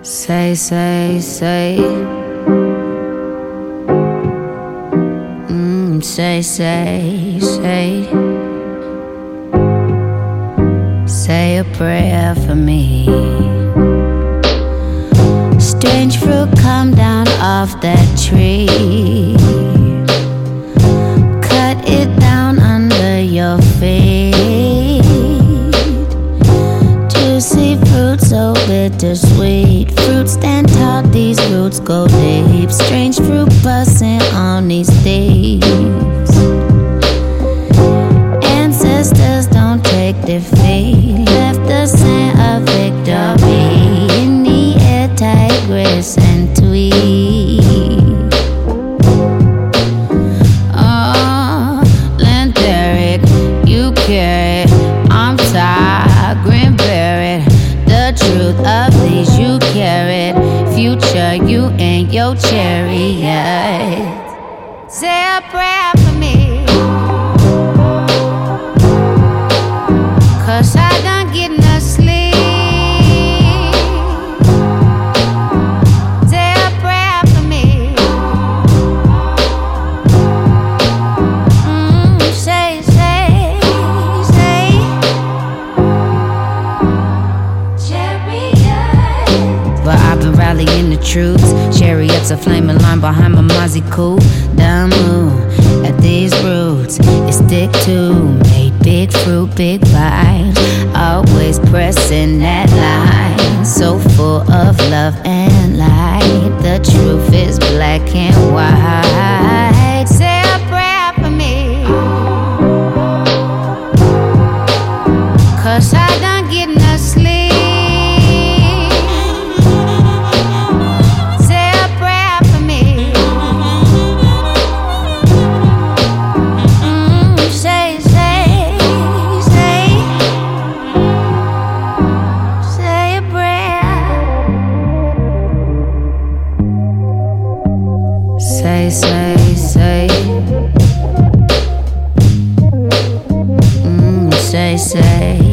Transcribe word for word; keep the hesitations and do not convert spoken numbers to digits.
Say, say, say. Mm, say, say, say. Say a prayer for me. Strange fruit come down off that tree. Cut it down under your feet. Juicy fruit, so bittersweet. Fruit stand tall, these roots go deep. Strange fruit busting on these thieves. Ancestors don't take defeat. Left the scent of victory in the air, tigress and tweed. Oh, Lentheric, you carry it. I'm tired, grin buried. The truth of these you carried. Future, you ain't your chariot. Say a prayer for me, 'cause I done get no sleep. Say a prayer for me. Mm, say, say, say. Chariot. But I've been rallying the troops. Chariots are flaming line behind my Mozzie coupe. Dumb move at these roots. It stick to made big fruit, big vibes. Always pressing that line. So full of love and light. The truth is black and white. Say a prayer for me, 'cause I done get no sleep. Say, say, say. Mm, say, say.